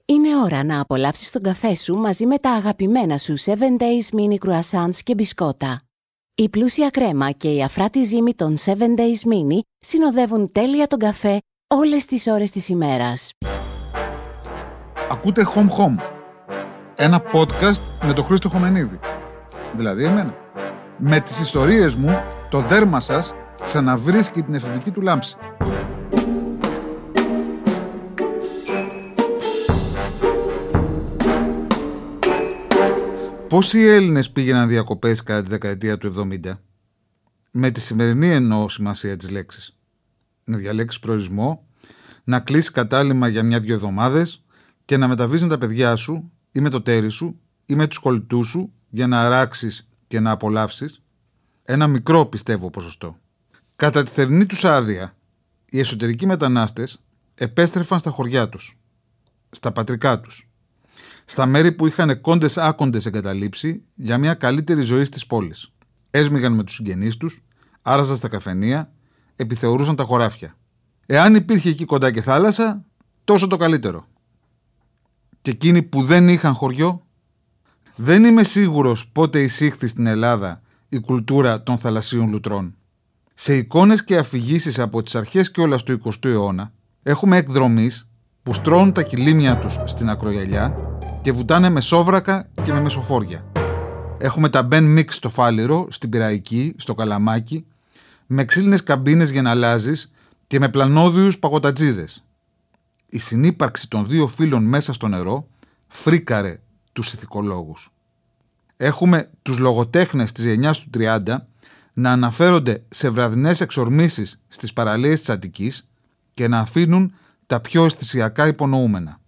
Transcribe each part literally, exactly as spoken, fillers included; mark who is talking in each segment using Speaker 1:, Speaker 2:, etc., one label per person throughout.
Speaker 1: Είναι ώρα να απολαύσεις τον καφέ σου μαζί με τα αγαπημένα σου seven days mini croissants και μπισκότα. Η πλούσια κρέμα και η αφράτη ζύμη των seven days mini συνοδεύουν τέλεια τον καφέ όλες τις ώρες της ημέρας.
Speaker 2: Ακούτε Home Home, ένα podcast με τον Χρήστο Χομενίδη, δηλαδή εμένα. Με τις ιστορίες μου, το δέρμα σας ξαναβρίσκει την εφηβική του λάμψη. Πόσοι Έλληνες πήγαιναν διακοπές κατά τη δεκαετία του εβδομήντα, με τη σημερινή εννοώ σημασία της λέξης. Να διαλέξεις προορισμό, να κλείσεις κατάλημα για μια-δυο εβδομάδες και να μεταβείς με τα παιδιά σου ή με το τέρι σου ή με τους κολλητούς σου για να αράξεις και να απολαύσεις. Ένα μικρό, πιστεύω, ποσοστό. Κατά τη θερινή τους άδεια, οι εσωτερικοί μετανάστες επέστρεφαν στα χωριά τους, στα πατρικά τους, στα μέρη που είχαν κόντες άκοντες εγκαταλείψει για μια καλύτερη ζωή στις πόλεις. Έσμιγαν με τους συγγενείς τους, άραζαν στα καφενεία, επιθεωρούσαν τα χωράφια. Εάν υπήρχε εκεί κοντά και θάλασσα, τόσο το καλύτερο. Και εκείνοι που δεν είχαν χωριό, δεν είμαι σίγουρος πότε εισήχθη στην Ελλάδα η κουλτούρα των θαλασσίων λουτρών. Σε εικόνες και αφηγήσεις από τις αρχές κιόλας του εικοστού αιώνα, έχουμε εκδρομείς που στρώνουν τα κιλίμια τους στην ακρογιαλιά και βουτάνε με σόβρακα και με μεσοφόρια. Έχουμε τα μπεν μίξ στο Φάληρο, στην Πειραϊκή, στο Καλαμάκι, με ξύλινες καμπίνες για να αλλάζεις και με πλανόδιους παγωτατζίδες. Η συνύπαρξη των δύο φύλων μέσα στο νερό φρίκαρε τους ηθικολόγους. Έχουμε τους λογοτέχνες της γενιάς του τριάντα να αναφέρονται σε βραδινές εξορμήσεις στις παραλίες της Αττικής και να αφήνουν τα πιο αισθησιακά υπονοούμενα.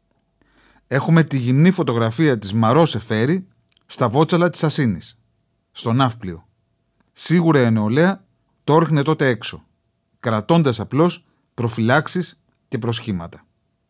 Speaker 2: Έχουμε τη γυμνή φωτογραφία της Μαρό Σεφέρη στα βότσαλα της Ασίνης, στο Ναύπλιο. Σίγουρα η νεολαία το όρχνε τότε έξω, κρατώντας απλώς προφυλάξεις και προσχήματα.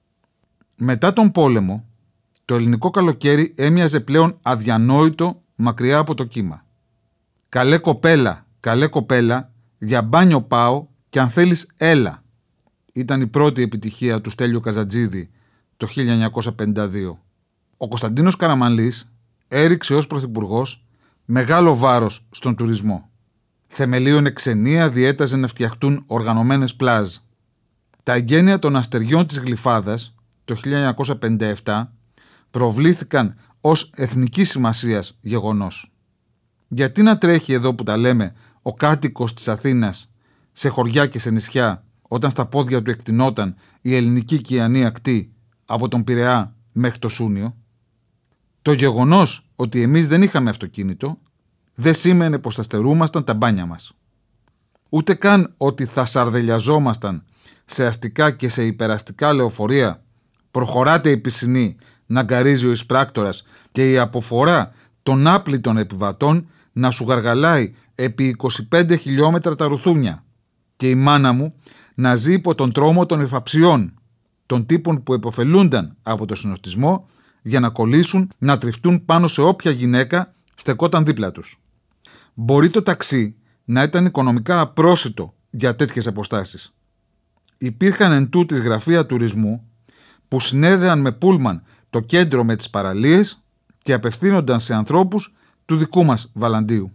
Speaker 2: Μετά τον πόλεμο, το ελληνικό καλοκαίρι έμοιαζε πλέον αδιανόητο μακριά από το κύμα. «Καλέ κοπέλα, καλέ κοπέλα, για μπάνιο πάω και αν θέλεις έλα», ήταν η πρώτη επιτυχία του Στέλιο Καζατζίδη το χίλια εννιακόσια πενήντα δύο. Ο Κωνσταντίνος Καραμανλής έριξε ως πρωθυπουργός μεγάλο βάρος στον τουρισμό. Θεμελίωνε ξενία, διέταζε να φτιαχτούν οργανωμένες πλάζ. Τα εγγένεια των αστεριών της Γλυφάδας το χίλια εννιακόσια πενήντα επτά προβλήθηκαν ως εθνικής σημασίας γεγονός. Γιατί να τρέχει εδώ που τα λέμε ο κάτοικος της Αθήνας σε χωριά και σε νησιά όταν στα πόδια του εκτινόταν η ελληνική κιανή ακτή από τον Πειραιά μέχρι το Σούνιο? Το γεγονός ότι εμείς δεν είχαμε αυτοκίνητο δεν σήμαινε πως θα στερούμασταν τα μπάνια μας. Ούτε καν ότι θα σαρδελιαζόμασταν σε αστικά και σε υπεραστικά λεωφορεία, προχωράτε η πισινή να γκαρίζει ο εισπράκτορας και η αποφορά των άπλητων επιβατών να σου γαργαλάει επί είκοσι πέντε χιλιόμετρα τα ρουθούνια και η μάνα μου να ζει υπό τον τρόμο των υφαψιών, των τύπων που επωφελούνταν από το συνοστισμό για να κολλήσουν, να τριφτούν πάνω σε όποια γυναίκα στεκόταν δίπλα τους. Μπορεί το ταξί να ήταν οικονομικά απρόσιτο για τέτοιες αποστάσεις. Υπήρχαν εν τούτης γραφεία τουρισμού που συνέδεαν με πούλμαν το κέντρο με τις παραλίες και απευθύνονταν σε ανθρώπους του δικού μας Βαλαντίου.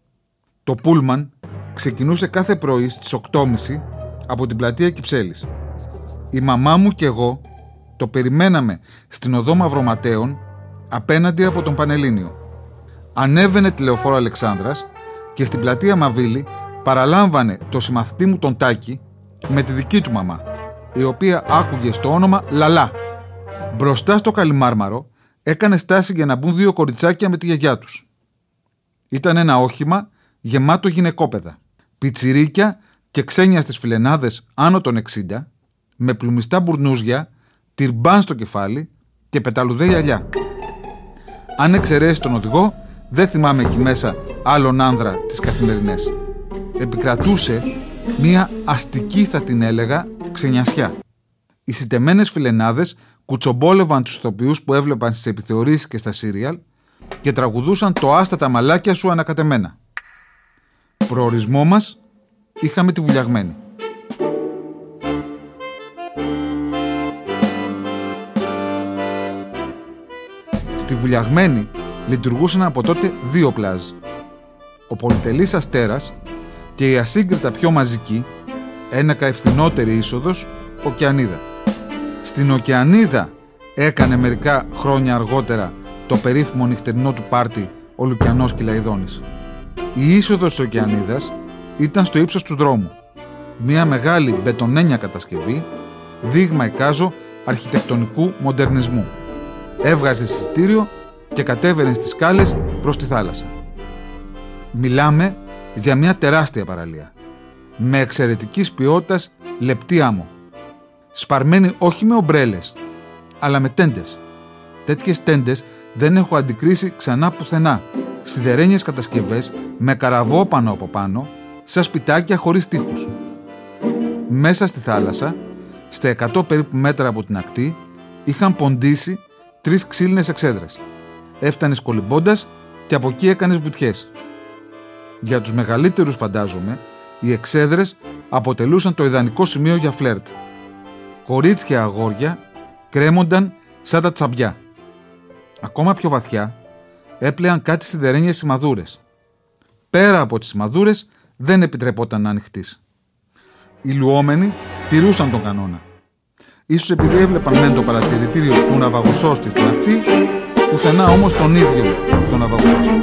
Speaker 2: Το πούλμαν ξεκινούσε κάθε πρωί στις οκτώ και μισή από την πλατεία Κυψέλης. Η μαμά μου και εγώ το περιμέναμε στην οδό Μαυροματέων απέναντι από τον Πανελλήνιο. Ανέβαινε τη λεωφόρο Αλεξάνδρας και στην πλατεία Μαβίλη παραλάμβανε το συμμαθητή μου τον Τάκη με τη δική του μαμά, η οποία άκουγε στο όνομα Λαλά. Μπροστά στο Καλιμάρμαρο έκανε στάση για να μπουν δύο κοριτσάκια με τη γιαγιά τους. Ήταν ένα όχημα γεμάτο γυναικόπαιδα, πιτσιρίκια και ξένια στις φιλενάδες άνω των εξήντα, με πλουμιστά μπουρνούζια, τυρμπάν στο κεφάλι και πεταλουδέ γυαλιά. Αν εξαιρέσει τον οδηγό, δεν θυμάμαι εκεί μέσα άλλον άνδρα τις καθημερινές. Επικρατούσε μία αστική, θα την έλεγα, ξενιασιά. Οι σιτεμένες φιλενάδες κουτσομπόλευαν τους ηθοποιούς που έβλεπαν στις επιθεωρήσεις και στα σύριαλ και τραγουδούσαν το «Άστα τα μαλάκια σου» ανακατεμένα. Προορισμό μας είχαμε τη Βουλιαγμένη. Στη Βουλιαγμένη λειτουργούσαν από τότε δύο πλάζ. Ο πολυτελής Αστέρας και η ασύγκριτα πιο μαζική, ένακα ευθυνότερη είσοδος, Οκεανίδα. Στην Οκεανίδα έκανε μερικά χρόνια αργότερα το περίφημο νυχτερινό του πάρτι ο Λουκιανός Κυλαϊδόνης. Η είσοδος της Οκεανίδας ήταν στο ύψος του δρόμου. Μια μεγάλη μπετονένια κατασκευή, δείγμα εκάζω αρχιτεκτονικού μοντερνισμού. Έβγαζε εισιτήριο και κατέβαινε στις σκάλες προς τη θάλασσα. Μιλάμε για μια τεράστια παραλία, με εξαιρετικής ποιότητας λεπτή άμμο. Σπαρμένη όχι με ομπρέλες, αλλά με τέντες. Τέτοιες τέντες δεν έχω αντικρίσει ξανά πουθενά. Σιδερένιες κατασκευές με καραβόπανο από πάνω, σαν σπιτάκια χωρίς τοίχους. Μέσα στη θάλασσα, στα εκατό περίπου μέτρα από την ακτή, είχαν ποντίσει τρεις ξύλινες εξέδρες. Έφτανες κολυμπώντας και από εκεί έκανες βουτιές. Για τους μεγαλύτερους, φαντάζομαι, οι εξέδρες αποτελούσαν το ιδανικό σημείο για φλερτ. Κορίτσια αγόρια κρέμονταν σαν τα τσαμπιά. Ακόμα πιο βαθιά έπλεαν κάτι σιδερένιες σημαδούρες. Πέρα από τις σημαδούρες δεν επιτρεπόταν να ανοιχτείς. Οι λουόμενοι τηρούσαν τον κανόνα. Ίσως επειδή έβλεπαν μεν το παρατηρητήριο του ναυαγοσώστη στην ακτή, πουθενά όμως τον ίδιο τον ναυαγοσώστη.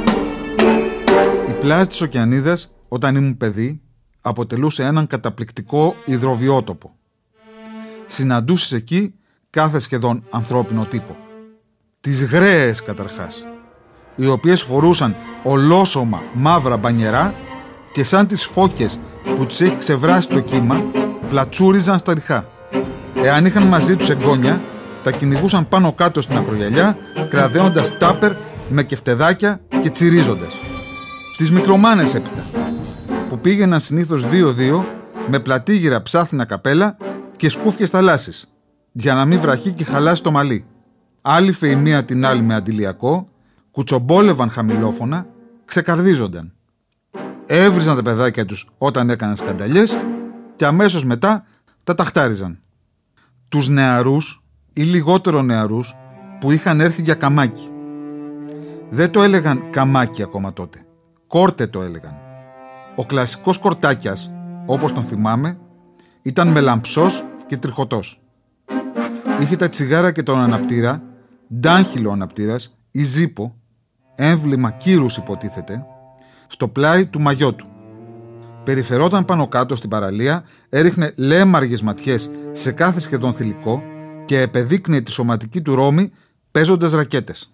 Speaker 2: Η πλάζ της Οκεανίδας, όταν ήμουν παιδί, αποτελούσε έναν καταπληκτικό υδροβιότοπο. Συναντούσες εκεί κάθε σχεδόν ανθρώπινο τύπο. Τις γραίες καταρχάς, οι οποίες φορούσαν ολόσωμα μαύρα μπανιερά και σαν τις φώκες που τους έχει ξεβράσει το κύμα, πλατσούριζαν στα ριχά. Εάν είχαν μαζί τους εγγόνια, τα κυνηγούσαν πάνω κάτω στην ακρογιαλιά, κραδέοντας τάπερ με κεφτεδάκια και τσιρίζοντας. Τις μικρομάνες έπειτα, που πήγαιναν συνήθως δύο-δύο με πλατήγυρα ψάθινα καπέλα και σκούφιες θαλάσσης, για να μην βραχεί και χαλάσει το μαλλί. Άλυφε η μία την άλλη με αντιλιακό, κουτσομπόλευαν χαμηλόφωνα, ξεκαρδίζονταν. Έβριζαν τα παιδάκια τους όταν έκαναν σκανταλιές και αμέσως μετά τα ταχτάριζαν. Τους νεαρούς ή λιγότερο νεαρούς που είχαν έρθει για καμάκι. Δεν το έλεγαν καμάκι ακόμα τότε. Κόρτε το έλεγαν. Ο κλασικός Κορτάκιας, όπως τον θυμάμαι, ήταν μελαμψός και τριχωτός. Είχε τα τσιγάρα και τον αναπτήρα, ντάνχυλο αναπτήρας ή ζύπο, έμβλημα κύρους υποτίθεται, στο πλάι του μαγιό του. Περιφερόταν πάνω κάτω στην παραλία, έριχνε λέμαργες ματιές σε κάθε σχεδόν θηλυκό και επεδείκνυε τη σωματική του ρόμη παίζοντας ρακέτες.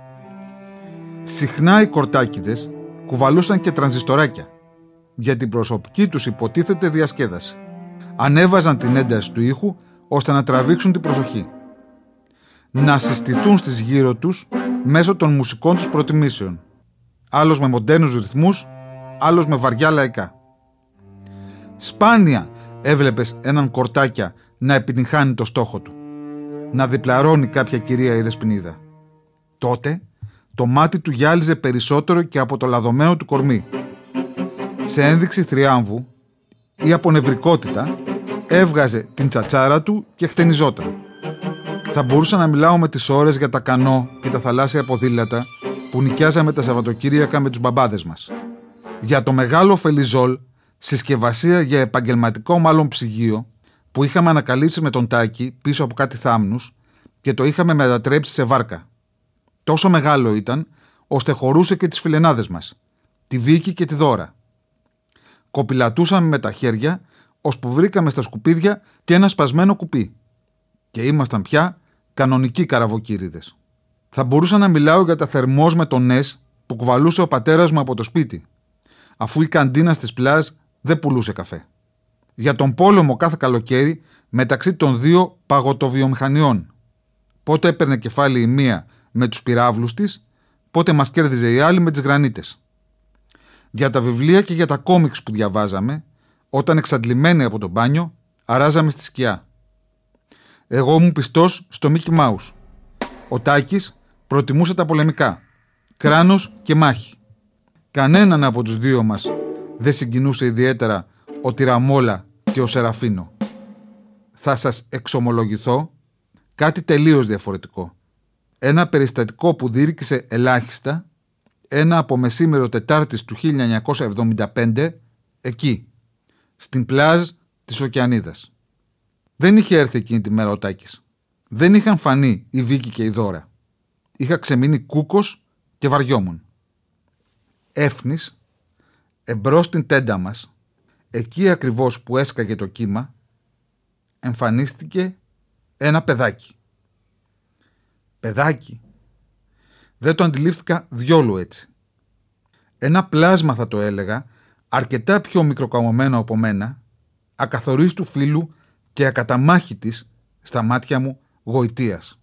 Speaker 2: Συχνά οι Κορτάκηδες κουβαλούσαν και τρανζιστοράκια για την προσωπική τους υποτίθεται διασκέδαση. Ανέβαζαν την ένταση του ήχου ώστε να τραβήξουν την προσοχή. Να συστηθούν στις γύρω τους μέσω των μουσικών τους προτιμήσεων. Άλλος με μοντέρνους ρυθμούς, άλλος με βαριά λαϊκά. Σπάνια έβλεπες έναν Κορτάκια να επιτυγχάνει το στόχο του. Να διπλαρώνει κάποια κυρία ή δεσποινίδα. Τότε το μάτι του γυάλιζε περισσότερο και από το λαδωμένο του κορμί. Σε ένδειξη θριάμβου ή από νευρικότητα έβγαζε την τσατσάρα του και χτενιζόταν. Θα μπορούσα να μιλάω με τις ώρες για τα κανό και τα θαλάσσια ποδήλατα που νοικιάζαμε τα Σαββατοκύριακα με τους μπαμπάδες μας. Για το μεγάλο Φελιζόλ, συσκευασία για επαγγελματικό μάλλον ψυγείο, που είχαμε ανακαλύψει με τον Τάκη πίσω από κάτι θάμνους και το είχαμε μετατρέψει σε βάρκα. Τόσο μεγάλο ήταν, ώστε χωρούσε και τις φιλενάδες μας, τη Βίκη και τη Δώρα. Κοπηλατούσαμε με τα χέρια, ώσπου βρήκαμε στα σκουπίδια και ένα σπασμένο κουπί. Και ήμασταν πια κανονικοί καραβοκύριδες. Θα μπορούσα να μιλάω για τα θερμός με τον Νες που κουβαλούσε ο πατέρας μου από το σπίτι, αφού η καντίνα στις πλάζ δεν πουλούσε καφέ. Για τον πόλεμο κάθε καλοκαίρι μεταξύ των δύο παγωτοβιομηχανιών. Πότε έπαιρνε κεφάλι η μία με τους πυράβλους της, πότε μας κέρδιζε η άλλη με τις γρανίτες. Για τα βιβλία και για τα κόμιξ που διαβάζαμε, όταν εξαντλημένοι από το μπάνιο, αράζαμε στη σκιά. Εγώ ήμουν πιστός στο Μίκι Μάους. Ο Τάκης προτιμούσε τα πολεμικά, κράνος και μάχη. Κανέναν από τους δύο μας δεν συγκινούσε ιδιαίτερα ο Τυραμόλα και ο Σεραφίνο. Θα σας εξομολογηθώ κάτι τελείως διαφορετικό. ένα περιστατικό που διήρκησε ελάχιστα, ένα από μεσήμερο Τετάρτης του χίλια εννιακόσια εβδομήντα πέντε, εκεί, στην πλάζ της Οκεανίδας. Δεν είχε έρθει εκείνη τη μέρα ο Τάκης. Δεν είχαν φανεί η Βίκη και η Δώρα. Είχα ξεμείνει κούκος και βαριόμουν. Έφνης, εμπρός στην τέντα μας, εκεί ακριβώς που έσκαγε το κύμα, εμφανίστηκε ένα παιδάκι. Παιδάκι. Δεν το αντιλήφθηκα διόλου έτσι. Ένα πλάσμα θα το έλεγα, αρκετά πιο μικροκαμωμένο από μένα, ακαθορίστου φύλου και ακαταμάχητης στα μάτια μου γοητείας.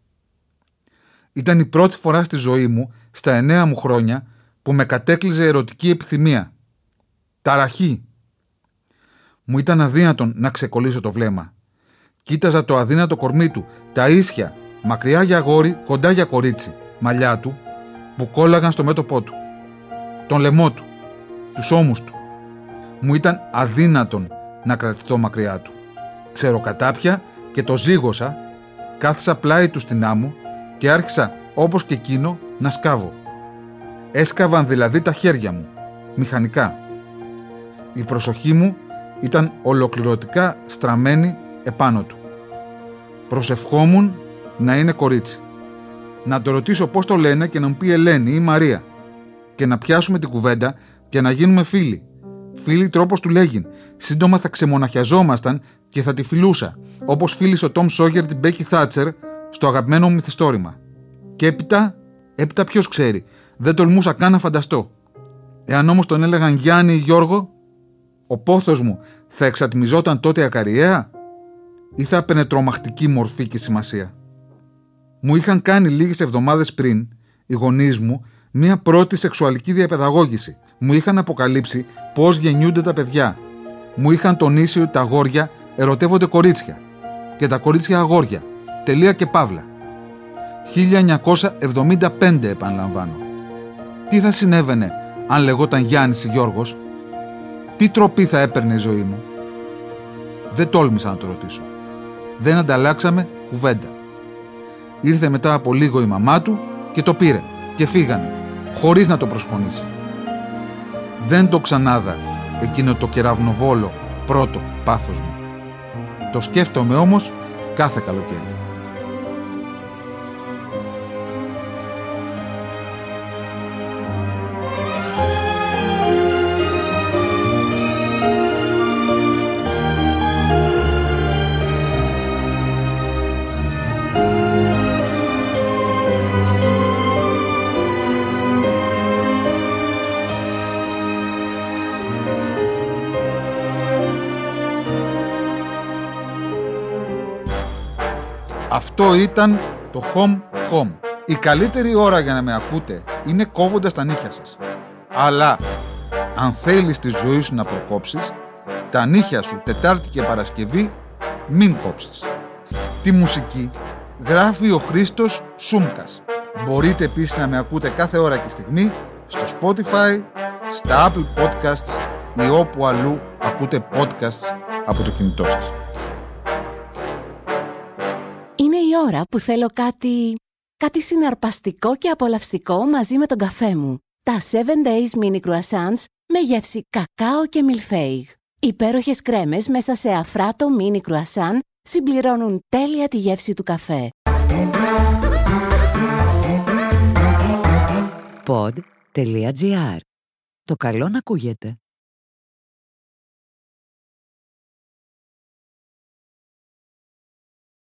Speaker 2: Ήταν η πρώτη φορά στη ζωή μου, στα εννέα μου χρόνια, που με κατέκλυζε ερωτική επιθυμία. Ταραχή. Μου ήταν αδύνατον να ξεκολλήσω το βλέμμα. Κοίταζα το αδύνατο κορμί του, τα ίσια, μακριά για αγόρι, κοντά για κορίτσι, μαλλιά του, που κόλλαγαν στο μέτωπό του. Τον λαιμό του, τους ώμους του. Μου ήταν αδύνατον να κρατηθώ μακριά του. Ξεροκατάπια και το ζήγωσα, κάθισα πλάι του στην άμμο και άρχισα, όπως και εκείνο, να σκάβω. Έσκαβαν δηλαδή τα χέρια μου, μηχανικά. Η προσοχή μου ήταν ολοκληρωτικά στραμμένη επάνω του. Προσευχόμουν να είναι κορίτσι. Να το ρωτήσω πώς το λένε και να μου πει Ελένη ή Μαρία. Και να πιάσουμε την κουβέντα και να γίνουμε φίλοι. Φίλοι τρόπος του λέγειν. Σύντομα θα ξεμοναχιαζόμασταν και θα τη φιλούσα, όπως φίλησε ο Τόμ Σόγερ την Μπέκι Θάτσερ στο αγαπημένο μου μυθιστόρημα. Και έπειτα, έπειτα ποιος ξέρει, δεν τολμούσα καν να φανταστώ. Εάν όμως τον έλεγαν Γιάννη ή Γιώργο, ο πόθος μου θα εξατμιζόταν τότε ακαριέα ή θα έπαιρνε τρομακτική μορφή και σημασία. Μου είχαν κάνει λίγες εβδομάδες πριν οι γονείς μου μία πρώτη σεξουαλική διαπαιδαγώγηση. Μου είχαν αποκαλύψει πώς γεννιούνται τα παιδιά. Μου είχαν τονίσει ότι τα αγόρια ερωτεύονται κορίτσια και τα κορίτσια αγόρια. Τελεία και παύλα. χίλια εννιακόσια εβδομήντα πέντε επαναλαμβάνω. Τι θα συνέβαινε αν λεγόταν Γιάννης ή Γιώργος? Τι τροπή θα έπαιρνε η ζωή μου? Δεν τόλμησα να το ρωτήσω. Δεν ανταλλάξαμε κουβέντα. Ήρθε μετά από λίγο η μαμά του και το πήρε και φύγανε, χωρίς να το προσφωνήσει. Δεν το ξανάδα εκείνο το κεραυνοβόλο πρώτο πάθος μου. Το σκέφτομαι όμως κάθε καλοκαίρι. Αυτό ήταν το Home Home. Η καλύτερη ώρα για να με ακούτε είναι κόβοντας τα νύχια σας. Αλλά, αν θέλεις τη ζωή σου να προκόψεις, τα νύχια σου Τετάρτη και Παρασκευή μην κόψεις. Τη μουσική γράφει ο Χρήστος Σούμκας. Μπορείτε επίσης να με ακούτε κάθε ώρα και στιγμή στο Spotify, στα Apple Podcasts ή όπου αλλού ακούτε podcasts από το κινητό σας.
Speaker 1: Είναι η ώρα που θέλω κάτι... κάτι συναρπαστικό και απολαυστικό μαζί με τον καφέ μου. Τα seven days mini croissants με γεύση κακάο και μιλφέιγ. Υπέροχες κρέμες μέσα σε αφράτο mini croissant συμπληρώνουν τέλεια τη γεύση του καφέ.
Speaker 3: pod τελεία τζι άρ. Το καλό να ακούγεται.